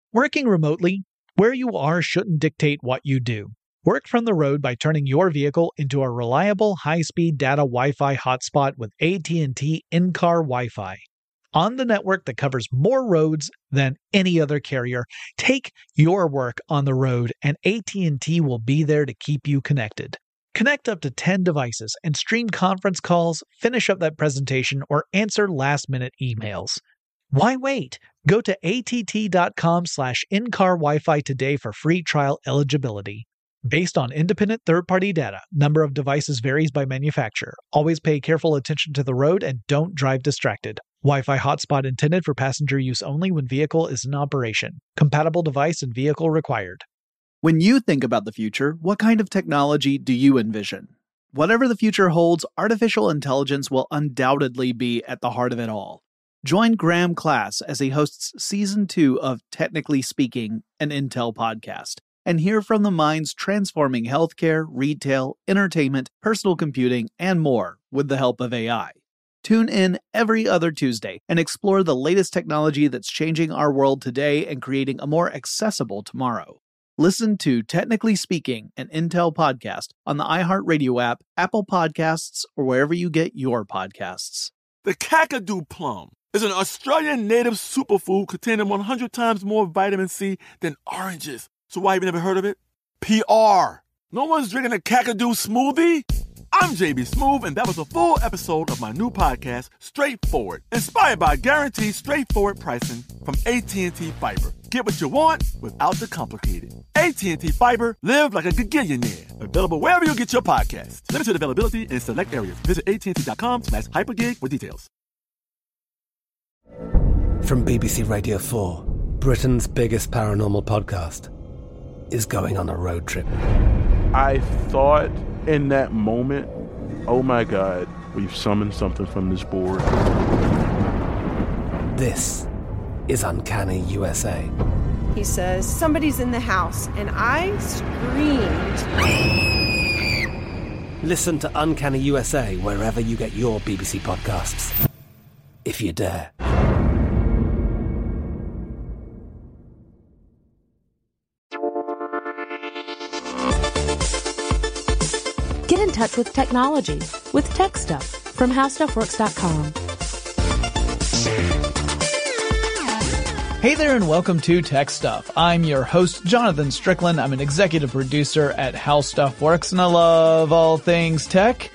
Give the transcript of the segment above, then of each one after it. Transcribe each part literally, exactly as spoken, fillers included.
Working remotely, where you are shouldn't dictate what you do. Work from the road by turning your vehicle into a reliable high-speed data Wi-Fi hotspot with A T and T in-car Wi-Fi. On the network that covers more roads than any other carrier, take your work on the road and A T and T will be there to keep you connected. Connect up to ten devices and stream conference calls, finish up that presentation, or answer last-minute emails. Why wait? Go to att.com slash in-car Wi-Fi today for free trial eligibility. Based on independent third-party data, number of devices varies by manufacturer. Always pay careful attention to the road and don't drive distracted. Wi-Fi hotspot intended for passenger use only when vehicle is in operation. Compatible device and vehicle required. When you think about the future, what kind of technology do you envision? Whatever the future holds, artificial intelligence will undoubtedly be at the heart of it all. Join Graham Class as he hosts Season two of Technically Speaking, an Intel podcast, and hear from the minds transforming healthcare, retail, entertainment, personal computing, and more with the help of A I. Tune in every other Tuesday and explore the latest technology that's changing our world today and creating a more accessible tomorrow. Listen to Technically Speaking, an Intel podcast on the iHeartRadio app, Apple Podcasts, or wherever you get your podcasts. The Kakadu plum is an Australian native superfood containing one hundred times more vitamin C than oranges. So why have you never heard of it? P R. No one's drinking a Kakadu smoothie? I'm J B Smoove, and that was a full episode of my new podcast, Straightforward, inspired by guaranteed straightforward pricing from A T and T Fiber. Get what you want without the complicated. A T and T Fiber, live like a gigillionaire. Available wherever you get your podcasts. Limited availability in select areas. Visit att.com slash hypergig for details. From B B C Radio four, Britain's biggest paranormal podcast is going on a road trip. I thought in that moment, oh my God, we've summoned something from this board. This is Uncanny U S A. He says, somebody's in the house, and I screamed. Listen to Uncanny U S A wherever you get your B B C podcasts, if you dare. Get in touch with technology with Tech Stuff from how stuff works dot com. Hey there and welcome to Tech Stuff. I'm your host, Jonathan Strickland. I'm an executive producer at How Stuff Works, and I love all things tech.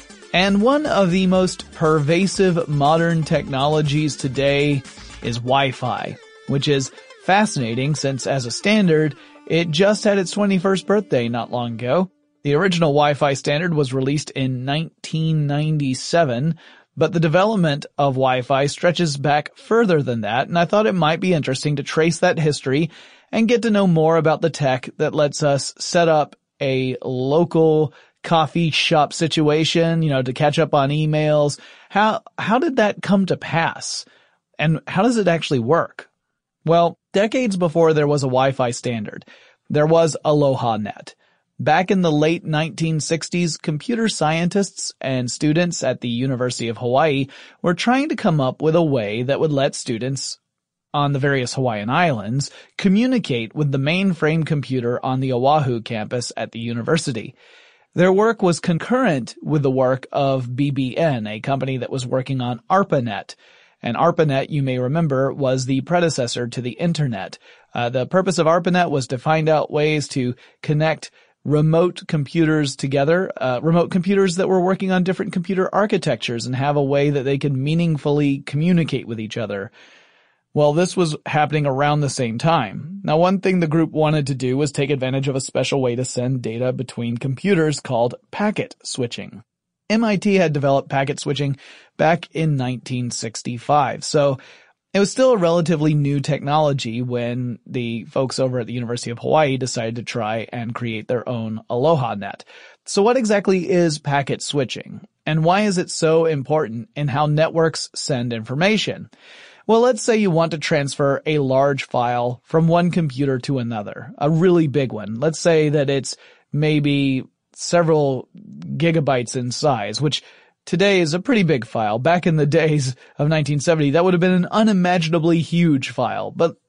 And one of the most pervasive modern technologies today is Wi-Fi, which is fascinating since, as a standard, it just had its twenty-first birthday not long ago. The original Wi-Fi standard was released in nineteen ninety-seven, but the development of Wi-Fi stretches back further than that, and I thought it might be interesting to trace that history and get to know more about the tech that lets us set up a local coffee shop situation, you know, to catch up on emails. How, how did that come to pass? And how does it actually work? Well, decades before there was a Wi-Fi standard, there was AlohaNet. Back in the late nineteen sixties, computer scientists and students at the University of Hawaii were trying to come up with a way that would let students on the various Hawaiian islands communicate with the mainframe computer on the Oahu campus at the university. Their work was concurrent with the work of B B N, a company that was working on ARPANET. And ARPANET, you may remember, was the predecessor to the Internet. Uh, the purpose of ARPANET was to find out ways to connect remote computers together, uh, remote computers that were working on different computer architectures and have a way that they could meaningfully communicate with each other. Well, this was happening around the same time. Now, one thing the group wanted to do was take advantage of a special way to send data between computers called packet switching. M I T had developed packet switching back in nineteen sixty-five, so it was still a relatively new technology when the folks over at the University of Hawaii decided to try and create their own AlohaNet. So what exactly is packet switching? And why is it so important in how networks send information? Well, let's say you want to transfer a large file from one computer to another, a really big one. Let's say that it's maybe several gigabytes in size, which today is a pretty big file. Back in the days of nineteen seventy, that would have been an unimaginably huge file. But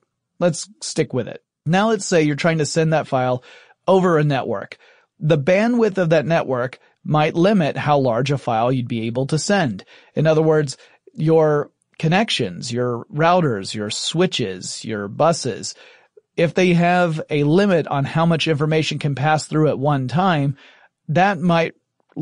let's stick with it. Now let's say you're trying to send that file over a network. The bandwidth of that network might limit how large a file you'd be able to send. In other words, your connections, your routers, your switches, your buses, if they have a limit on how much information can pass through at one time, that might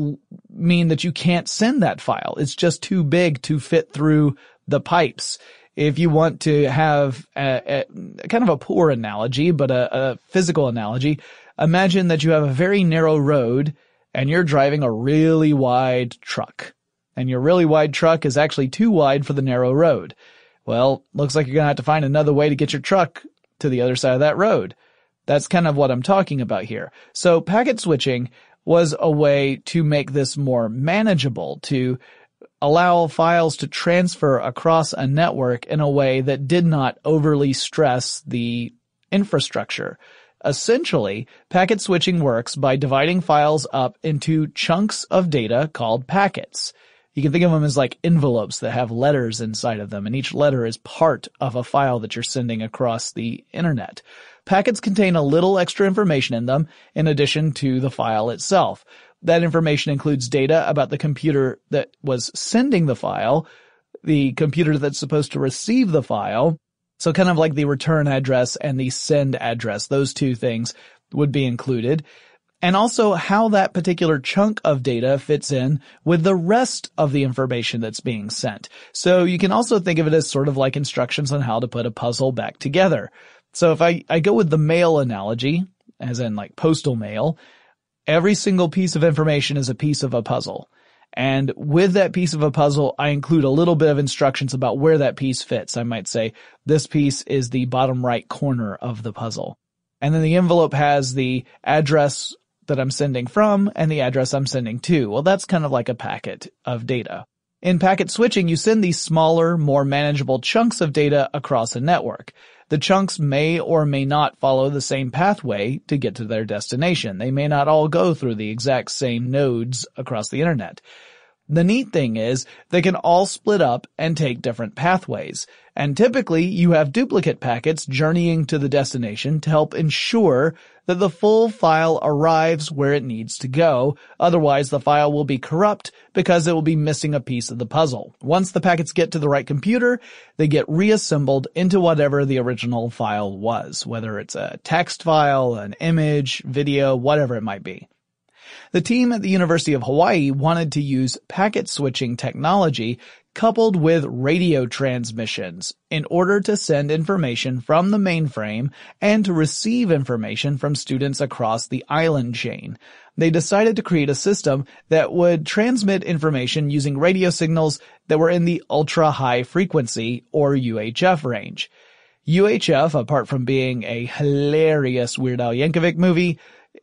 mean that you can't send that file. It's just too big to fit through the pipes. If you want to have a, a kind of a poor analogy, but a, a physical analogy, imagine that you have a very narrow road and you're driving a really wide truck. And your really wide truck is actually too wide for the narrow road. Well, looks like you're going to have to find another way to get your truck to the other side of that road. That's kind of what I'm talking about here. So packet switching was a way to make this more manageable, to allow files to transfer across a network in a way that did not overly stress the infrastructure. Essentially, packet switching works by dividing files up into chunks of data called packets. You can think of them as like envelopes that have letters inside of them, and each letter is part of a file that you're sending across the internet. Packets contain a little extra information in them in addition to the file itself. That information includes data about the computer that was sending the file, the computer that's supposed to receive the file, so kind of like the return address and the send address, those two things would be included. And also how that particular chunk of data fits in with the rest of the information that's being sent. So you can also think of it as sort of like instructions on how to put a puzzle back together. So if I, I go with the mail analogy, as in like postal mail, every single piece of information is a piece of a puzzle. And with that piece of a puzzle, I include a little bit of instructions about where that piece fits. I might say, this piece is the bottom right corner of the puzzle. And then the envelope has the address that I'm sending from and the address I'm sending to. Well, that's kind of like a packet of data. In packet switching, you send these smaller, more manageable chunks of data across a network. The chunks may or may not follow the same pathway to get to their destination. They may not all go through the exact same nodes across the internet. The neat thing is they can all split up and take different pathways. And typically you have duplicate packets journeying to the destination to help ensure that the full file arrives where it needs to go. Otherwise the file will be corrupt because it will be missing a piece of the puzzle. Once the packets get to the right computer, they get reassembled into whatever the original file was, whether it's a text file, an image, video, whatever it might be. The team at the University of Hawaii wanted to use packet switching technology coupled with radio transmissions in order to send information from the mainframe and to receive information from students across the island chain. They decided to create a system that would transmit information using radio signals that were in the ultra-high frequency, or U H F range. U H F, apart from being a hilarious Weird Al Yankovic movie,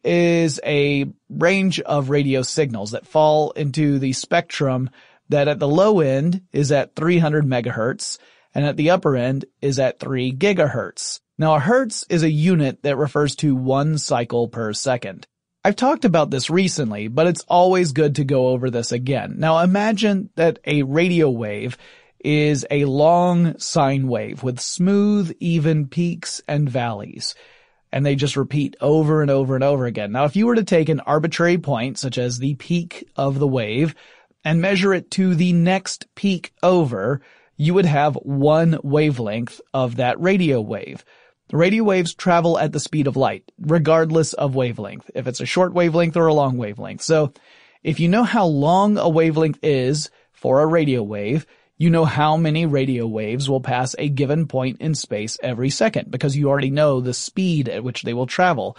is a range of radio signals that fall into the spectrum that at the low end is at three hundred megahertz and at the upper end is at three gigahertz. Now a hertz is a unit that refers to one cycle per second. I've talked about this recently, but it's always good to go over this again. Now imagine that a radio wave is a long sine wave with smooth, even peaks and valleys. And they just repeat over and over and over again. Now, if you were to take an arbitrary point, such as the peak of the wave, and measure it to the next peak over, you would have one wavelength of that radio wave. Radio waves travel at the speed of light, regardless of wavelength, if it's a short wavelength or a long wavelength. So, if you know how long a wavelength is for a radio wave, you know how many radio waves will pass a given point in space every second because you already know the speed at which they will travel.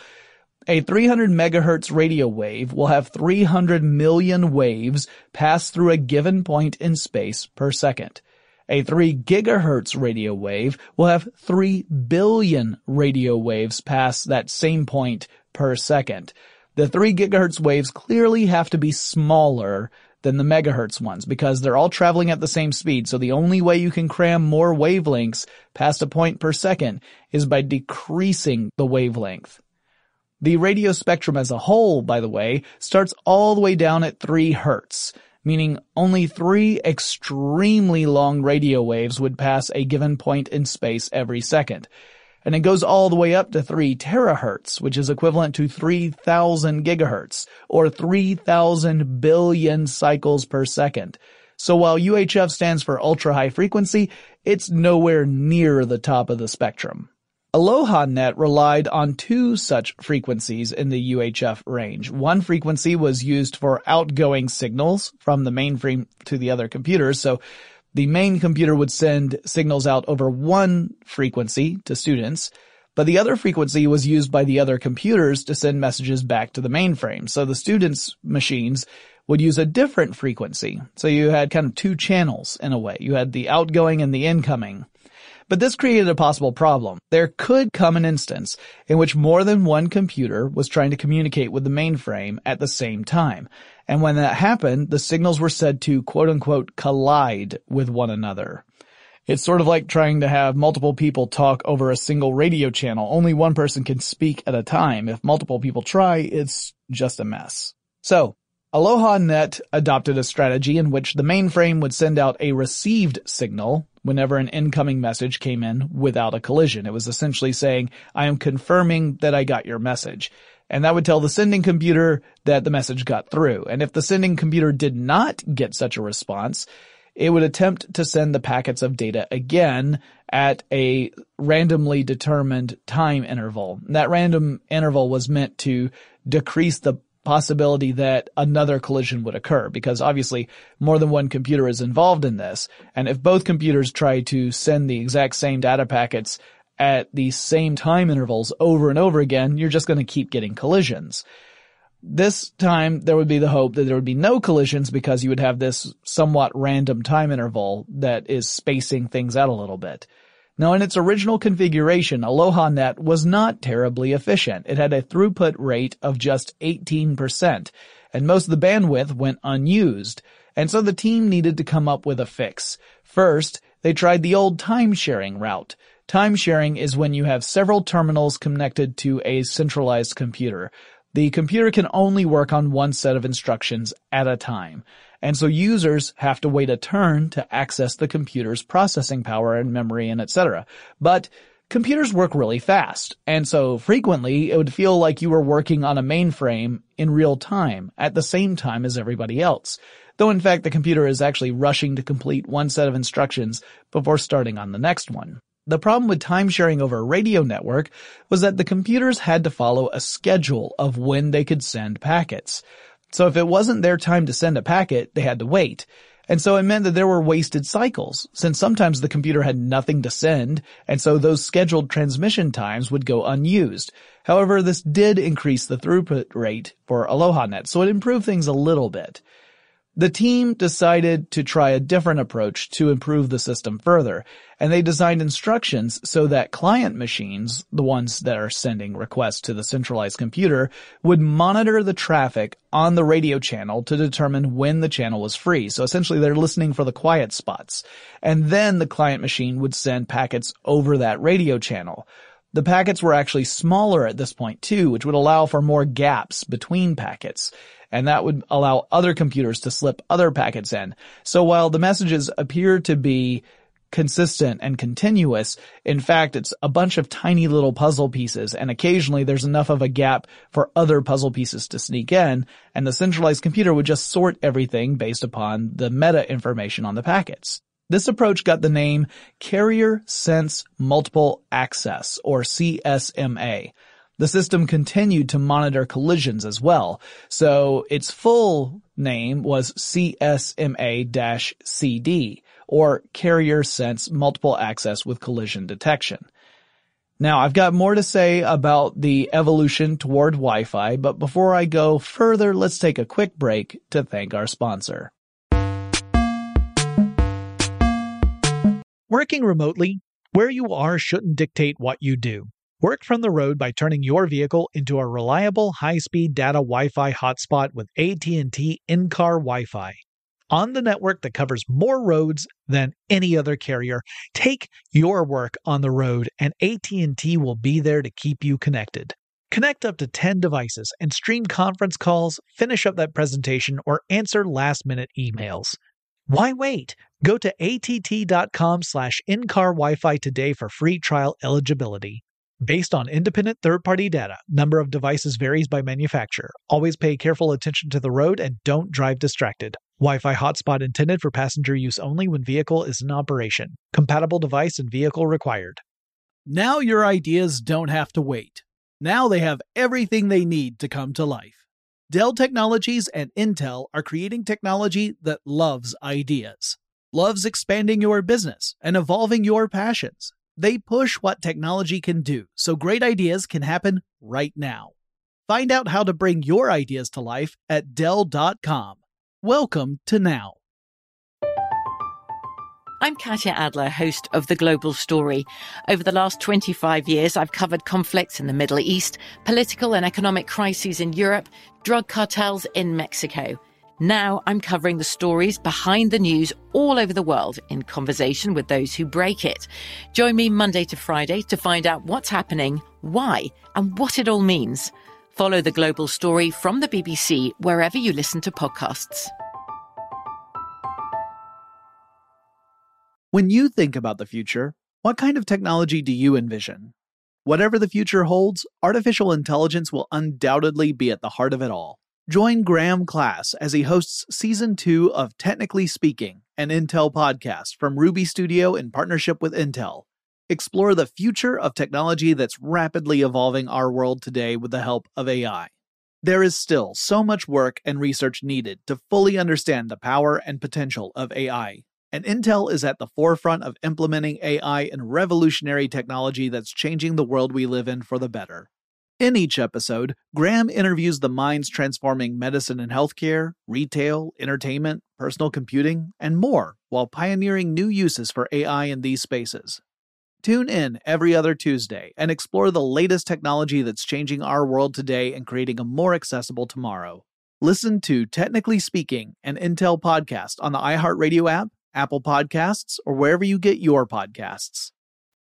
A three hundred megahertz radio wave will have three hundred million waves pass through a given point in space per second. A three gigahertz radio wave will have three billion radio waves pass that same point per second. The three gigahertz waves clearly have to be smaller than the megahertz ones because they're all traveling at the same speed. So the only way you can cram more wavelengths past a point per second is by decreasing the wavelength. The radio spectrum as a whole, by the way, starts all the way down at three hertz, meaning only three extremely long radio waves would pass a given point in space every second. And it goes all the way up to three terahertz, which is equivalent to three thousand gigahertz, or three thousand billion cycles per second. So while U H F stands for ultra-high frequency, it's nowhere near the top of the spectrum. AlohaNet relied on two such frequencies in the U H F range. One frequency was used for outgoing signals from the mainframe to the other computers, so the main computer would send signals out over one frequency to students, but the other frequency was used by the other computers to send messages back to the mainframe. So the students' machines would use a different frequency. So you had kind of two channels in a way. You had the outgoing and the incoming. But this created a possible problem. There could come an instance in which more than one computer was trying to communicate with the mainframe at the same time. And when that happened, the signals were said to quote-unquote collide with one another. It's sort of like trying to have multiple people talk over a single radio channel. Only one person can speak at a time. If multiple people try, it's just a mess. So, AlohaNet adopted a strategy in which the mainframe would send out a received signal whenever an incoming message came in without a collision. It was essentially saying, I am confirming that I got your message. And that would tell the sending computer that the message got through. And if the sending computer did not get such a response, it would attempt to send the packets of data again at a randomly determined time interval. And that random interval was meant to decrease the possibility that another collision would occur, because obviously more than one computer is involved in this. And if both computers try to send the exact same data packets at the same time intervals over and over again, you're just going to keep getting collisions. This time, there would be the hope that there would be no collisions because you would have this somewhat random time interval that is spacing things out a little bit. Now, in its original configuration, AlohaNet was not terribly efficient. It had a throughput rate of just eighteen percent, and most of the bandwidth went unused. And so the team needed to come up with a fix. First, they tried the old time-sharing route. Time-sharing is when you have several terminals connected to a centralized computer. The computer can only work on one set of instructions at a time. And so users have to wait a turn to access the computer's processing power and memory and et cetera. But computers work really fast. And so frequently it would feel like you were working on a mainframe in real time at the same time as everybody else. Though in fact the computer is actually rushing to complete one set of instructions before starting on the next one. The problem with time-sharing over a radio network was that the computers had to follow a schedule of when they could send packets. So if it wasn't their time to send a packet, they had to wait. And so it meant that there were wasted cycles, since sometimes the computer had nothing to send, and so those scheduled transmission times would go unused. However, this did increase the throughput rate for AlohaNet, so it improved things a little bit. The team decided to try a different approach to improve the system further, and they designed instructions so that client machines, the ones that are sending requests to the centralized computer, would monitor the traffic on the radio channel to determine when the channel was free. So essentially they're listening for the quiet spots. And then the client machine would send packets over that radio channel. The packets were actually smaller at this point too, which would allow for more gaps between packets. And that would allow other computers to slip other packets in. So while the messages appear to be consistent and continuous, in fact, it's a bunch of tiny little puzzle pieces, and occasionally there's enough of a gap for other puzzle pieces to sneak in, and the centralized computer would just sort everything based upon the meta information on the packets. This approach got the name Carrier Sense Multiple Access, or C S M A. The system continued to monitor collisions as well, so its full name was C S M A C D, or Carrier Sense Multiple Access with Collision Detection. Now, I've got more to say about the evolution toward Wi-Fi, but before I go further, let's take a quick break to thank our sponsor. Working remotely, where you are shouldn't dictate what you do. Work from the road by turning your vehicle into a reliable high-speed data Wi-Fi hotspot with A T and T in-car Wi-Fi. On the network that covers more roads than any other carrier, take your work on the road and A T and T will be there to keep you connected. Connect up to ten devices and stream conference calls, finish up that presentation, or answer last-minute emails. Why wait? Go to att.com slash in-car Wi-Fi today for free trial eligibility. Based on independent third-party data, number of devices varies by manufacturer. Always pay careful attention to the road and don't drive distracted. Wi-Fi hotspot intended for passenger use only when vehicle is in operation. Compatible device and vehicle required. Now your ideas don't have to wait. Now they have everything they need to come to life. Dell Technologies and Intel are creating technology that loves ideas, loves expanding your business and evolving your passions. They push what technology can do so great ideas can happen right now. Find out how to bring your ideas to life at Dell dot com. Welcome to Now. I'm Katya Adler, host of The Global Story. Over the last twenty-five years, I've covered conflicts in the Middle East, political and economic crises in Europe, drug cartels in Mexico. Now I'm covering the stories behind the news all over the world in conversation with those who break it. Join me Monday to Friday to find out what's happening, why, and what it all means. Follow The Global Story from the B B C wherever you listen to podcasts. When you think about the future, what kind of technology do you envision? Whatever the future holds, artificial intelligence will undoubtedly be at the heart of it all. Join Graham Class as he hosts Season two of Technically Speaking, an Intel podcast from Ruby Studio in partnership with Intel. Explore the future of technology that's rapidly evolving our world today with the help of A I. There is still so much work and research needed to fully understand the power and potential of A I. And Intel is at the forefront of implementing A I and revolutionary technology that's changing the world we live in for the better. In each episode, Graham interviews the minds transforming medicine and healthcare, retail, entertainment, personal computing, and more, while pioneering new uses for A I in these spaces. Tune in every other Tuesday and explore the latest technology that's changing our world today and creating a more accessible tomorrow. Listen to Technically Speaking, an Intel podcast on the iHeartRadio app, Apple Podcasts, or wherever you get your podcasts.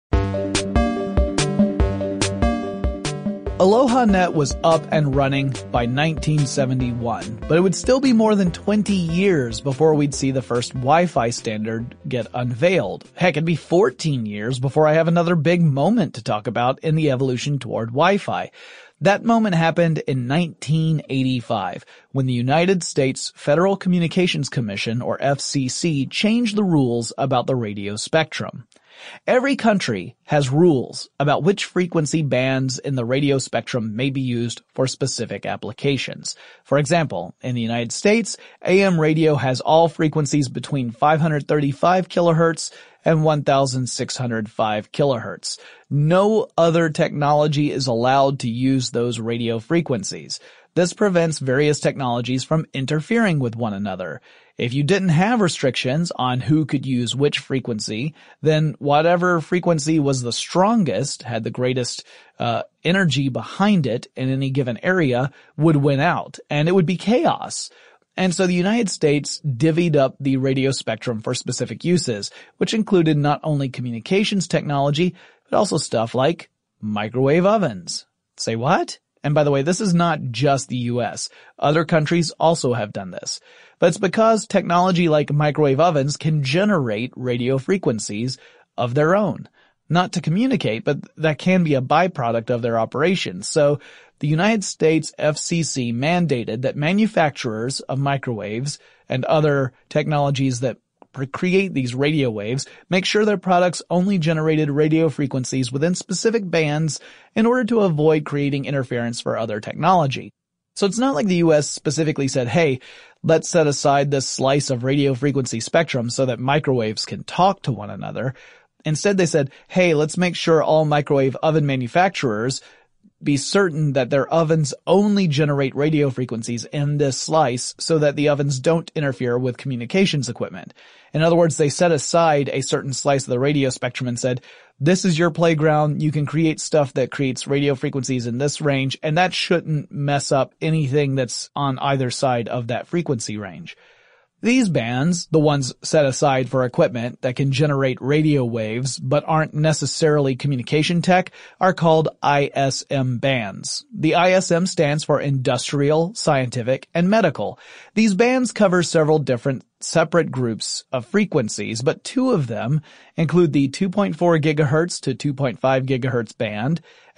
AlohaNet was up and running by nineteen seventy-one, but it would still be more than twenty years before we'd see the first Wi-Fi standard get unveiled. Heck, it'd be fourteen years before I have another big moment to talk about in the evolution toward Wi-Fi. That moment happened in nineteen eighty-five, when the United States Federal Communications Commission, or F C C, changed the rules about the radio spectrum. Every country has rules about which frequency bands in the radio spectrum may be used for specific applications. For example, in the United States, A M radio has all frequencies between five hundred thirty-five kilohertz and one thousand six hundred five kilohertz. No other technology is allowed to use those radio frequencies. This prevents various technologies from interfering with one another. If you didn't have restrictions on who could use which frequency, then whatever frequency was the strongest, had the greatest uh, energy behind it in any given area, would win out, and it would be chaos. And so the United States divvied up the radio spectrum for specific uses, which included not only communications technology, but also stuff like microwave ovens. Say what? And by the way, this is not just the U S. Other countries also have done this. But it's because technology like microwave ovens can generate radio frequencies of their own. Not to communicate, but that can be a byproduct of their operations. So the United States F C C mandated that manufacturers of microwaves and other technologies that create these radio waves make sure their products only generated radio frequencies within specific bands in order to avoid creating interference for other technology. So it's not like the U S specifically said, hey, let's set aside this slice of radio frequency spectrum so that microwaves can talk to one another. Instead, they said, hey, let's make sure all microwave oven manufacturers be certain that their ovens only generate radio frequencies in this slice so that the ovens don't interfere with communications equipment. In other words, they set aside a certain slice of the radio spectrum and said, this is your playground. You can create stuff that creates radio frequencies in this range, and that shouldn't mess up anything that's on either side of that frequency range. These bands, the ones set aside for equipment that can generate radio waves but aren't necessarily communication tech, are called I S M bands. The I S M stands for Industrial, Scientific, and Medical. These bands cover several different separate groups of frequencies, but two of them include the two point four gigahertz to two point five gigahertz band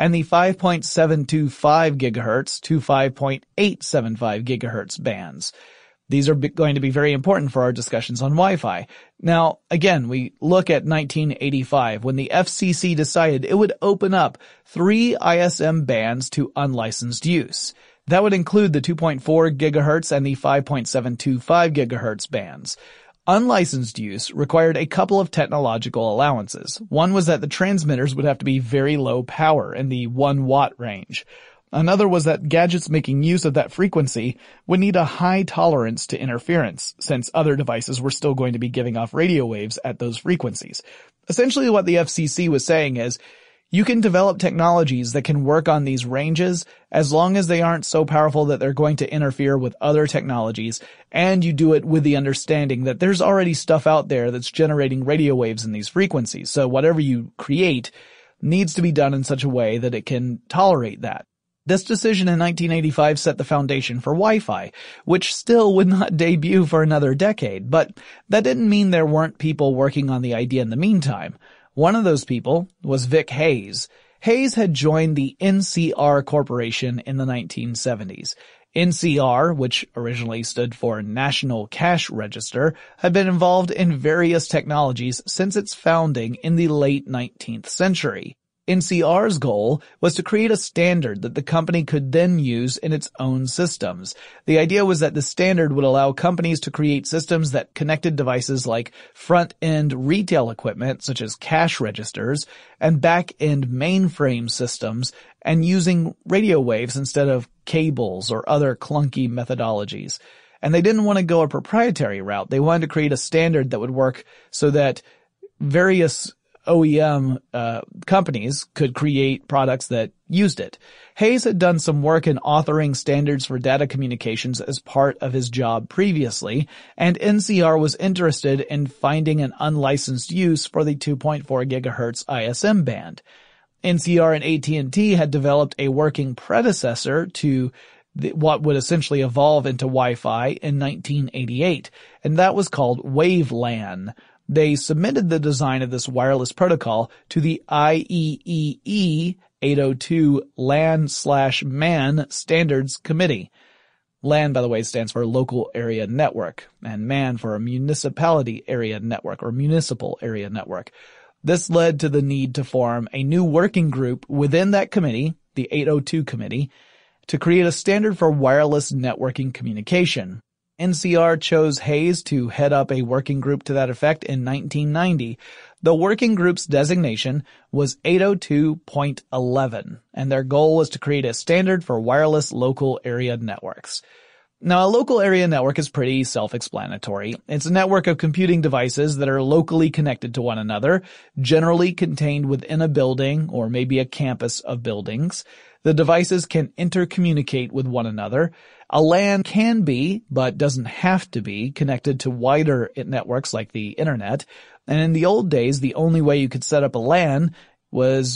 and the five point seven two five gigahertz to five point eight seven five gigahertz bands. These are going to be very important for our discussions on Wi-Fi. Now, again, we look at nineteen eighty-five when the F C C decided it would open up three I S M bands to unlicensed use. That would include the two point four gigahertz and the five point seven two five gigahertz bands. Unlicensed use required a couple of technological allowances. One was that the transmitters would have to be very low power in the one watt range. Another was that gadgets making use of that frequency would need a high tolerance to interference, since other devices were still going to be giving off radio waves at those frequencies. Essentially what the F C C was saying is, you can develop technologies that can work on these ranges as long as they aren't so powerful that they're going to interfere with other technologies, and you do it with the understanding that there's already stuff out there that's generating radio waves in these frequencies. So whatever you create needs to be done in such a way that it can tolerate that. This decision in nineteen eighty-five set the foundation for Wi-Fi, which still would not debut for another decade, but that didn't mean there weren't people working on the idea in the meantime. One of those people was Vic Hayes. Hayes had joined the N C R Corporation in the nineteen seventies. N C R, which originally stood for National Cash Register, had been involved in various technologies since its founding in the late nineteenth century. N C R's goal was to create a standard that the company could then use in its own systems. The idea was that the standard would allow companies to create systems that connected devices like front-end retail equipment, such as cash registers, and back-end mainframe systems, and using radio waves instead of cables or other clunky methodologies. And they didn't want to go a proprietary route. They wanted to create a standard that would work so that various O E M uh, companies could create products that used it. Hayes had done some work in authoring standards for data communications as part of his job previously, and N C R was interested in finding an unlicensed use for the two point four gigahertz I S M band. N C R and A T and T had developed a working predecessor to the, what would essentially evolve into Wi-Fi in nineteen eighty-eight, and that was called WaveLAN. They submitted the design of this wireless protocol to the I E E E eight oh two LAN slash MAN Standards Committee. LAN, by the way, stands for Local Area Network, and MAN for a Municipality Area Network or Municipal Area Network. This led to the need to form a new working group within that committee, the eight oh two Committee, to create a standard for wireless networking communication. N C R chose Hayes to head up a working group to that effect in nineteen ninety. The working group's designation was eight oh two point eleven, and their goal was to create a standard for wireless local area networks. Now, a local area network is pretty self-explanatory. It's a network of computing devices that are locally connected to one another, generally contained within a building or maybe a campus of buildings. The devices can intercommunicate with one another. A LAN can be, but doesn't have to be, connected to wider networks like the internet. And in the old days, the only way you could set up a LAN was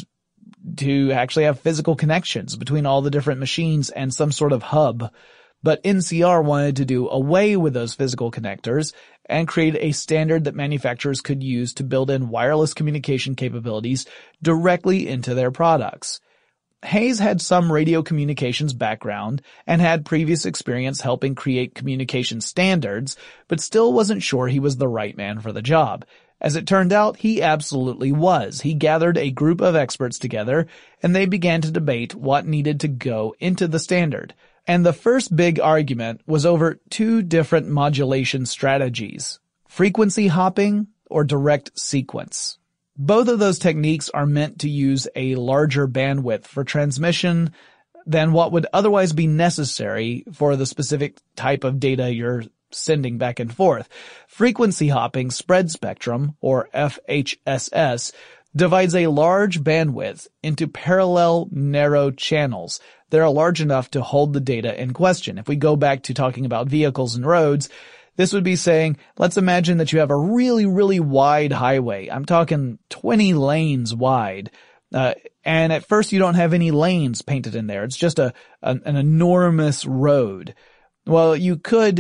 to actually have physical connections between all the different machines and some sort of hub. But N C R wanted to do away with those physical connectors and create a standard that manufacturers could use to build in wireless communication capabilities directly into their products. Hayes had some radio communications background and had previous experience helping create communication standards, but still wasn't sure he was the right man for the job. As it turned out, he absolutely was. He gathered a group of experts together, and they began to debate what needed to go into the standard. And the first big argument was over two different modulation strategies: frequency hopping or direct sequence. Both of those techniques are meant to use a larger bandwidth for transmission than what would otherwise be necessary for the specific type of data you're sending back and forth. Frequency hopping spread spectrum, or F H S S, divides a large bandwidth into parallel narrow channels that are large enough to hold the data in question. If we go back to talking about vehicles and roads, this would be saying, let's imagine that you have a really, really wide highway. I'm talking twenty lanes wide. Uh, and at first you don't have any lanes painted in there. It's just a, an, an enormous road. Well, you could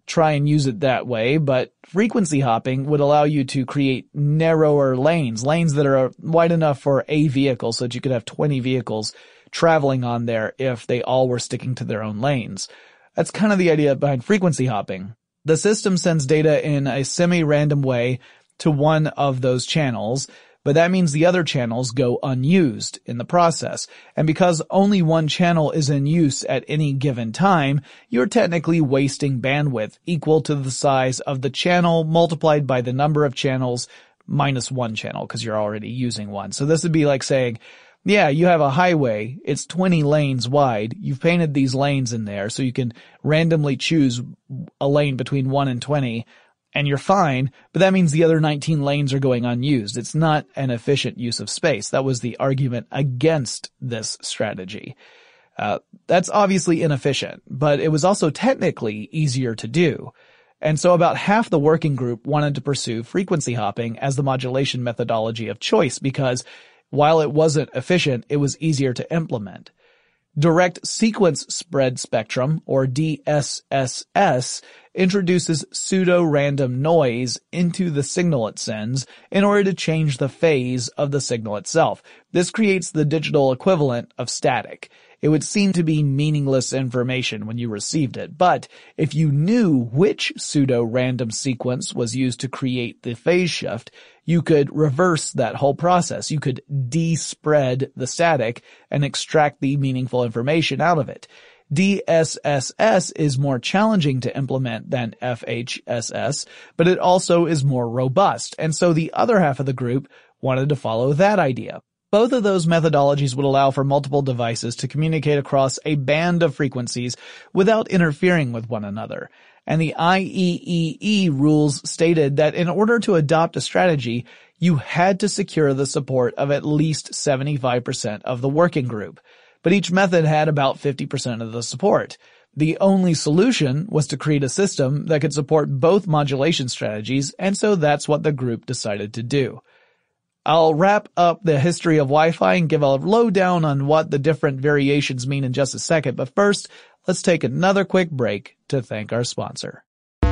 try and use it that way, but frequency hopping would allow you to create narrower lanes, lanes that are wide enough for a vehicle so that you could have twenty vehicles traveling on there if they all were sticking to their own lanes. That's kind of the idea behind frequency hopping. The system sends data in a semi-random way to one of those channels, but that means the other channels go unused in the process. And because only one channel is in use at any given time, you're technically wasting bandwidth equal to the size of the channel multiplied by the number of channels minus one channel because you're already using one. So this would be like saying, yeah, you have a highway, it's twenty lanes wide, you've painted these lanes in there so you can randomly choose a lane between one and twenty, and you're fine, but that means the other nineteen lanes are going unused. It's not an efficient use of space. That was the argument against this strategy. Uh, that's obviously inefficient, but it was also technically easier to do. And so about half the working group wanted to pursue frequency hopping as the modulation methodology of choice because while it wasn't efficient, it was easier to implement. Direct Sequence Spread Spectrum, or D S S S, introduces pseudo-random noise into the signal it sends in order to change the phase of the signal itself. This creates the digital equivalent of static. It would seem to be meaningless information when you received it, but if you knew which pseudo-random sequence was used to create the phase shift, you could reverse that whole process. You could de-spread the static and extract the meaningful information out of it. D S S S is more challenging to implement than F H S S, but it also is more robust, and so the other half of the group wanted to follow that idea. Both of those methodologies would allow for multiple devices to communicate across a band of frequencies without interfering with one another. And the I E E E rules stated that in order to adopt a strategy, you had to secure the support of at least seventy-five percent of the working group. But each method had about fifty percent of the support. The only solution was to create a system that could support both modulation strategies, and so that's what the group decided to do. I'll wrap up the history of Wi-Fi and give a lowdown on what the different variations mean in just a second, but first, let's take another quick break to thank our sponsor.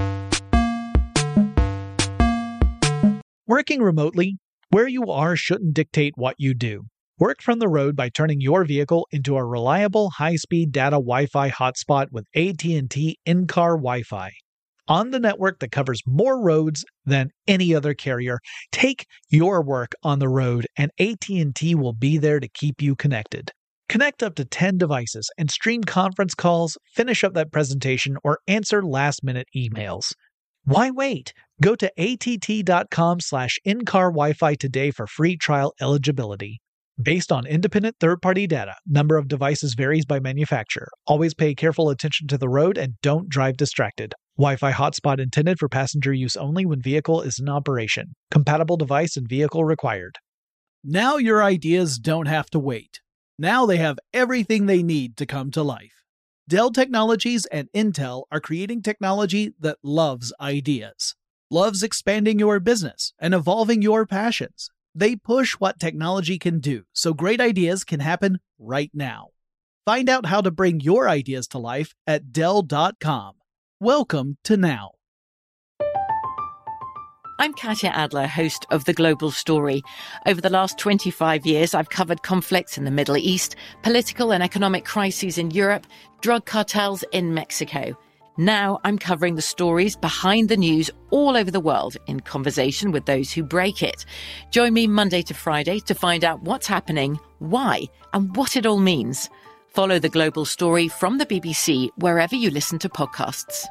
Working remotely, where you are shouldn't dictate what you do. Work from the road by turning your vehicle into a reliable high-speed data Wi-Fi hotspot with A T and T in-car Wi-Fi. On the network that covers more roads than any other carrier, take your work on the road and A T and T will be there to keep you connected. Connect up to ten devices and stream conference calls, finish up that presentation, or answer last-minute emails. Why wait? Go to att.com slash in-car Wi-Fi today for free trial eligibility. Based on independent third-party data, number of devices varies by manufacturer. Always pay careful attention to the road and don't drive distracted. Wi-Fi hotspot intended for passenger use only when vehicle is in operation. Compatible device and vehicle required. Now your ideas don't have to wait. Now they have everything they need to come to life. Dell Technologies and Intel are creating technology that loves ideas, loves expanding your business and evolving your passions. They push what technology can do so great ideas can happen right now. Find out how to bring your ideas to life at Dell dot com. Welcome to Now. I'm Katya Adler, host of The Global Story. Over the last twenty-five years, I've covered conflicts in the Middle East, political and economic crises in Europe, drug cartels in Mexico. Now I'm covering the stories behind the news all over the world in conversation with those who break it. Join me Monday to Friday to find out what's happening, why, and what it all means. Follow The Global Story from the B B C wherever you listen to podcasts.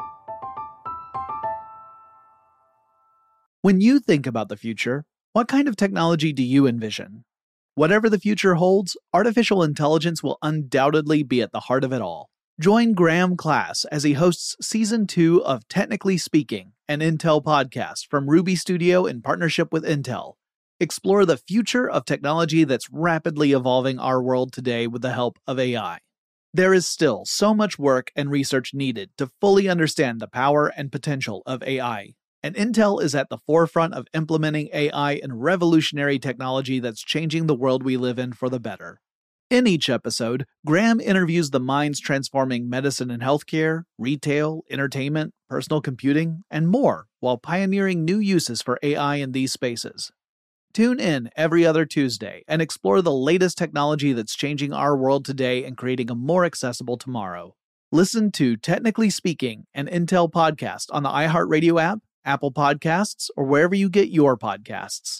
When you think about the future, what kind of technology do you envision? Whatever the future holds, artificial intelligence will undoubtedly be at the heart of it all. Join Graham Class as he hosts Season two of Technically Speaking, an Intel podcast from Ruby Studio in partnership with Intel. Explore the future of technology that's rapidly evolving our world today with the help of A I. There is still so much work and research needed to fully understand the power and potential of A I, and Intel is at the forefront of implementing A I in revolutionary technology that's changing the world we live in for the better. In each episode, Graham interviews the minds transforming medicine and healthcare, retail, entertainment, personal computing, and more while pioneering new uses for A I in these spaces. Tune in every other Tuesday and explore the latest technology that's changing our world today and creating a more accessible tomorrow. Listen to Technically Speaking, an Intel podcast on the iHeartRadio app, Apple Podcasts, or wherever you get your podcasts.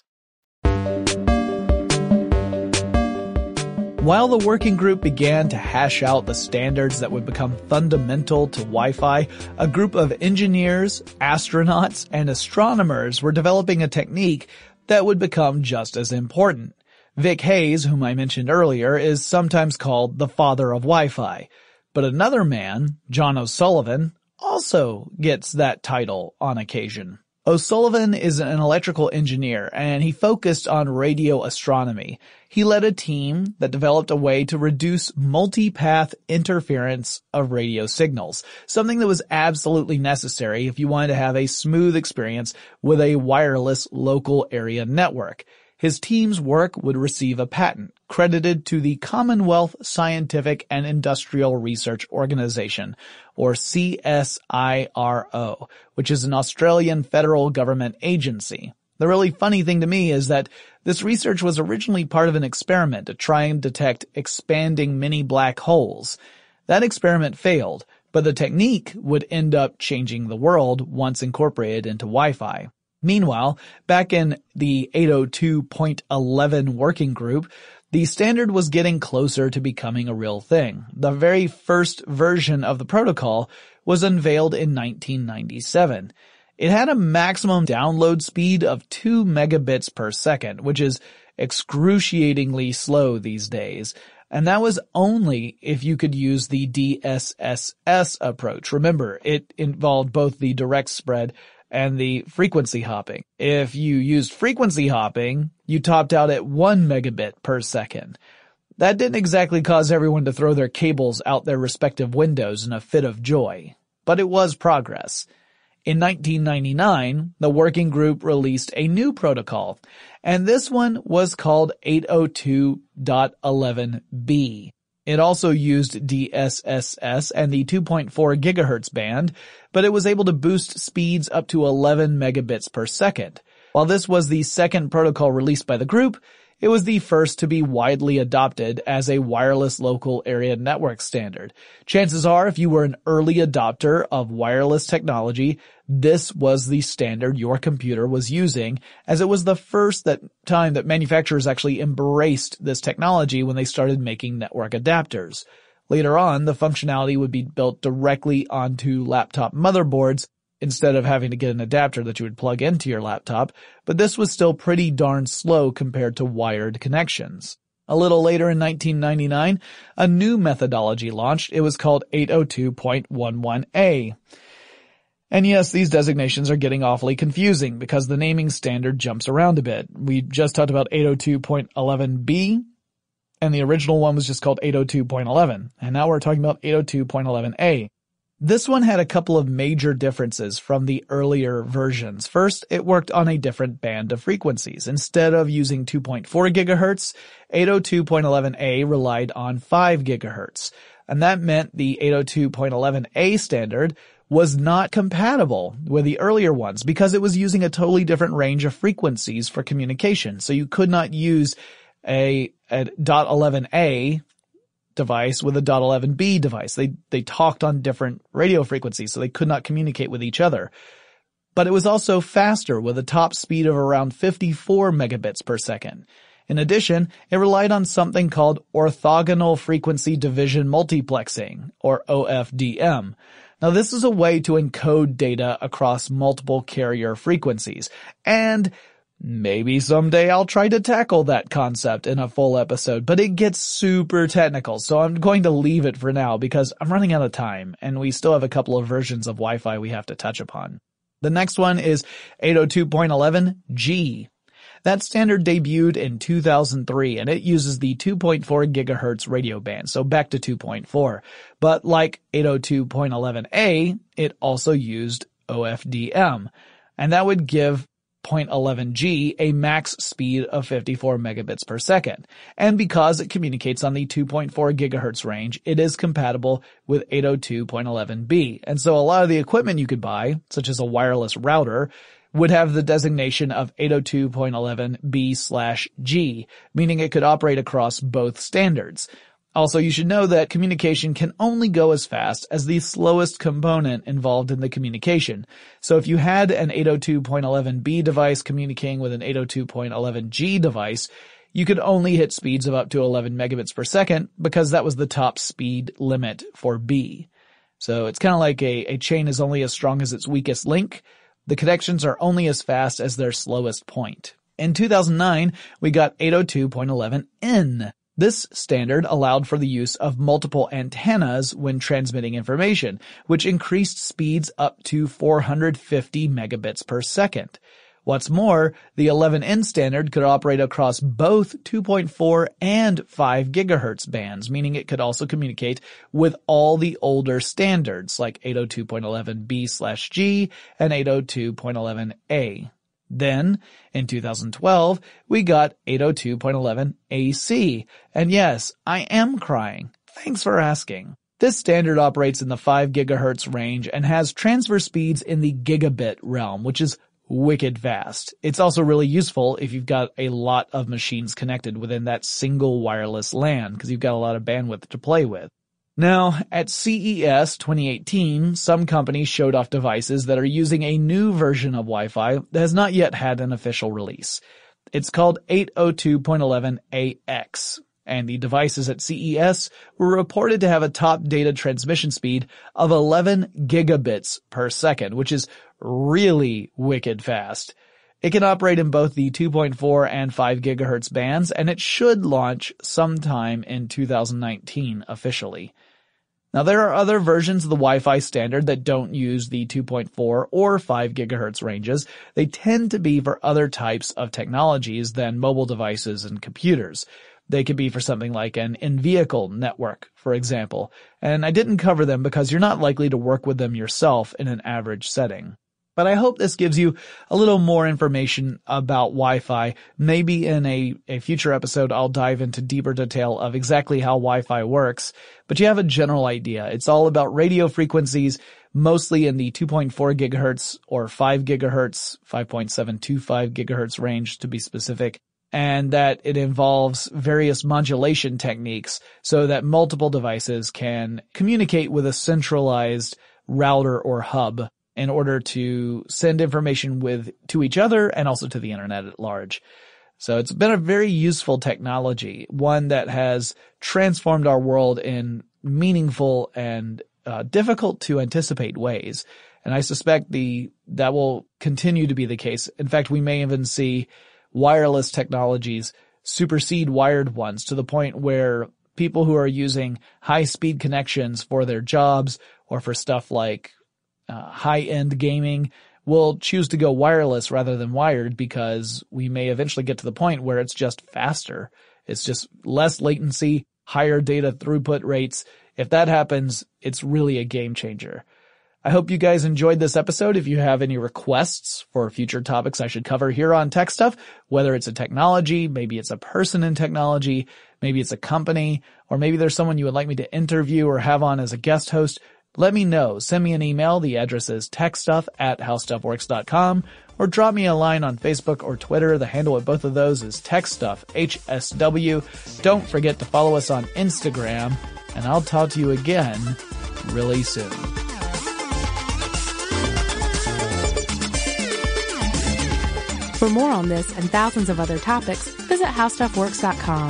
While the working group began to hash out the standards that would become fundamental to Wi-Fi, a group of engineers, astronauts, and astronomers were developing a technique that would become just as important. Vic Hayes, whom I mentioned earlier, is sometimes called the father of Wi-Fi. But another man, John O'Sullivan, also gets that title on occasion. O'Sullivan is an electrical engineer, and he focused on radio astronomy. He led a team that developed a way to reduce multipath interference of radio signals, something that was absolutely necessary if you wanted to have a smooth experience with a wireless local area network. His team's work would receive a patent, credited to the Commonwealth Scientific and Industrial Research Organisation, or C S I R O, which is an Australian federal government agency. The really funny thing to me is that this research was originally part of an experiment to try and detect expanding mini black holes. That experiment failed, but the technique would end up changing the world once incorporated into Wi-Fi. Meanwhile, back in the eight oh two point eleven working group, the standard was getting closer to becoming a real thing. The very first version of the protocol was unveiled in nineteen ninety-seven. It had a maximum download speed of two megabits per second, which is excruciatingly slow these days. And that was only if you could use the D S S S approach. Remember, it involved both the direct spread and the frequency hopping. If you used frequency hopping, you topped out at one megabit per second. That didn't exactly cause everyone to throw their cables out their respective windows in a fit of joy, but it was progress. In nineteen ninety-nine, the working group released a new protocol, and this one was called eight oh two dot eleven b. It also used D S S S and the two point four gigahertz band, but it was able to boost speeds up to eleven megabits per second. While this was the second protocol released by the group, it was the first to be widely adopted as a wireless local area network standard. Chances are, if you were an early adopter of wireless technology, this was the standard your computer was using, as it was the first that time that manufacturers actually embraced this technology when they started making network adapters. Later on, the functionality would be built directly onto laptop motherboards, instead of having to get an adapter that you would plug into your laptop, but this was still pretty darn slow compared to wired connections. A little later in nineteen ninety-nine, a new methodology launched. It was called eight oh two dot eleven a. And yes, these designations are getting awfully confusing because the naming standard jumps around a bit. We just talked about eight oh two dot eleven b, and the original one was just called eight oh two dot eleven, and now we're talking about eight oh two dot eleven a. This one had a couple of major differences from the earlier versions. First, it worked on a different band of frequencies. Instead of using two point four gigahertz, eight oh two dot eleven a relied on five gigahertz. And that meant the eight oh two dot eleven a standard was not compatible with the earlier ones because it was using a totally different range of frequencies for communication. So you could not use a, a .eleven a device with a .eleven b device. They, they talked on different radio frequencies, so they could not communicate with each other. But it was also faster with a top speed of around fifty-four megabits per second. In addition, it relied on something called orthogonal frequency division multiplexing, or O F D M. Now this is a way to encode data across multiple carrier frequencies, and maybe someday I'll try to tackle that concept in a full episode, but it gets super technical, so I'm going to leave it for now because I'm running out of time, and we still have a couple of versions of Wi-Fi we have to touch upon. The next one is eight oh two dot eleven g. That standard debuted in two thousand three, and it uses the two point four gigahertz radio band, so back to two point four. But like eight oh two dot eleven a, it also used O F D M, and that would give point one one G a max speed of fifty-four megabits per second. And because it communicates on the two point four gigahertz range, it is compatible with eight oh two dot eleven B. And so a lot of the equipment you could buy, such as a wireless router, would have the designation of eight oh two dot eleven B slash G, meaning it could operate across both standards. Also, you should know that communication can only go as fast as the slowest component involved in the communication. So if you had an eight oh two dot eleven B device communicating with an eight oh two dot eleven G device, you could only hit speeds of up to eleven megabits per second because that was the top speed limit for B. So it's kind of like a, a chain is only as strong as its weakest link. The connections are only as fast as their slowest point. In two thousand nine, we got eight oh two dot eleven N. This standard allowed for the use of multiple antennas when transmitting information, which increased speeds up to four hundred fifty megabits per second. What's more, the eleven N standard could operate across both two point four and five gigahertz bands, meaning it could also communicate with all the older standards like eight oh two dot eleven B slash G and eight oh two dot eleven A. Then, in two thousand twelve, we got eight oh two dot eleven A C. And yes, I am crying. Thanks for asking. This standard operates in the five gigahertz range and has transfer speeds in the gigabit realm, which is wicked fast. It's also really useful if you've got a lot of machines connected within that single wireless LAN, because you've got a lot of bandwidth to play with. Now, at C E S twenty eighteen, some companies showed off devices that are using a new version of Wi-Fi that has not yet had an official release. It's called eight oh two dot eleven A X, and the devices at C E S were reported to have a top data transmission speed of eleven gigabits per second, which is really wicked fast. It can operate in both the two point four and five gigahertz bands, and it should launch sometime in two thousand nineteen officially. Now, there are other versions of the Wi-Fi standard that don't use the two point four or five gigahertz ranges. They tend to be for other types of technologies than mobile devices and computers. They could be for something like an in-vehicle network, for example, and I didn't cover them because you're not likely to work with them yourself in an average setting. But I hope this gives you a little more information about Wi-Fi. Maybe in a, a future episode I'll dive into deeper detail of exactly how Wi-Fi works, but you have a general idea. It's all about radio frequencies, mostly in the two point four gigahertz or five gigahertz, five point seven two five gigahertz range to be specific, and that it involves various modulation techniques so that multiple devices can communicate with a centralized router or hub in order to send information with to each other and also to the internet at large. So it's been a very useful technology, one that has transformed our world in meaningful and uh, difficult to anticipate ways. And I suspect the that will continue to be the case. In fact, we may even see wireless technologies supersede wired ones to the point where people who are using high-speed connections for their jobs or for stuff like Uh, high-end gaming will choose to go wireless rather than wired because we may eventually get to the point where it's just faster. It's just less latency, higher data throughput rates. If that happens, it's really a game changer. I hope you guys enjoyed this episode. If you have any requests for future topics I should cover here on Tech Stuff, whether it's a technology, maybe it's a person in technology, maybe it's a company, or maybe there's someone you would like me to interview or have on as a guest host, let me know. Send me an email. The address is techstuff at howstuffworks dot com, or drop me a line on Facebook or Twitter. The handle at both of those is techstuffhsw. Don't forget to follow us on Instagram, and I'll talk to you again really soon. For more on this and thousands of other topics, visit howstuffworks dot com.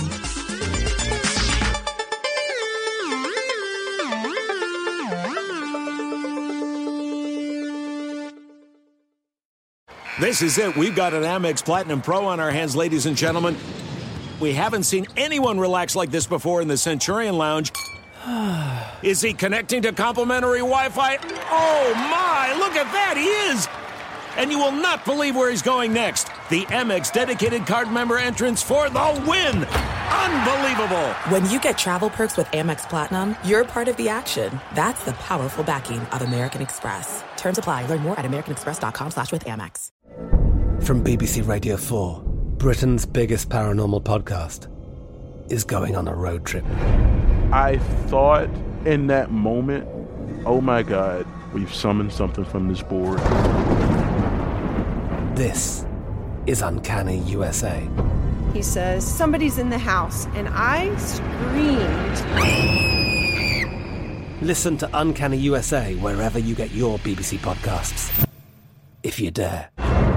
This is it. We've got an Amex Platinum Pro on our hands, ladies and gentlemen. We haven't seen anyone relax like this before in the Centurion Lounge. Is he connecting to complimentary Wi-Fi? Oh, my! Look at that! He is! And you will not believe where he's going next. The Amex dedicated card member entrance for the win! Unbelievable! When you get travel perks with Amex Platinum, you're part of the action. That's the powerful backing of American Express. Terms apply. Learn more at americanexpress.com slash with Amex. From B B C Radio four, Britain's biggest paranormal podcast is going on a road trip. I thought in that moment, oh my God, we've summoned something from this board. This is Uncanny U S A. He says, somebody's in the house, and I screamed. Listen to Uncanny U S A wherever you get your B B C podcasts, if you dare.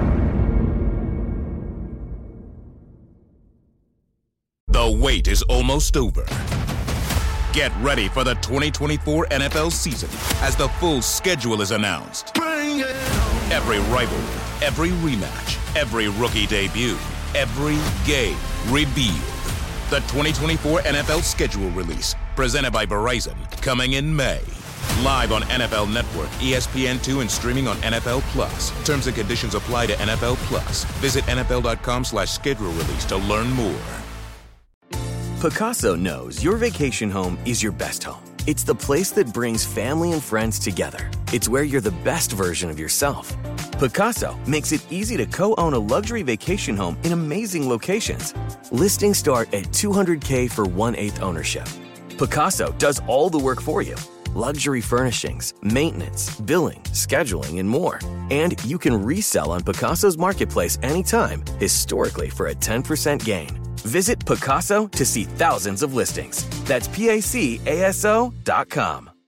The wait is almost over. Get ready for the twenty twenty-four N F L season as the full schedule is announced. Every rivalry, every rematch, every rookie debut, every game revealed. The twenty twenty-four N F L schedule release, presented by Verizon, coming in May. Live on N F L Network, E S P N two, and streaming on N F L Plus. Terms and conditions apply to N F L Plus. Visit nfl.com slash schedule release to learn more. Pacaso knows your vacation home is your best home. It's the place that brings family and friends together. It's where you're the best version of yourself. Pacaso makes it easy to co-own a luxury vacation home in amazing locations. Listings start at two hundred thousand dollars for one-eighth ownership. Pacaso does all the work for you. Luxury furnishings, maintenance, billing, scheduling, and more. And you can resell on Pacaso's marketplace anytime, historically for a ten percent gain. Visit Pacaso to see thousands of listings. That's P A C A S O dot com.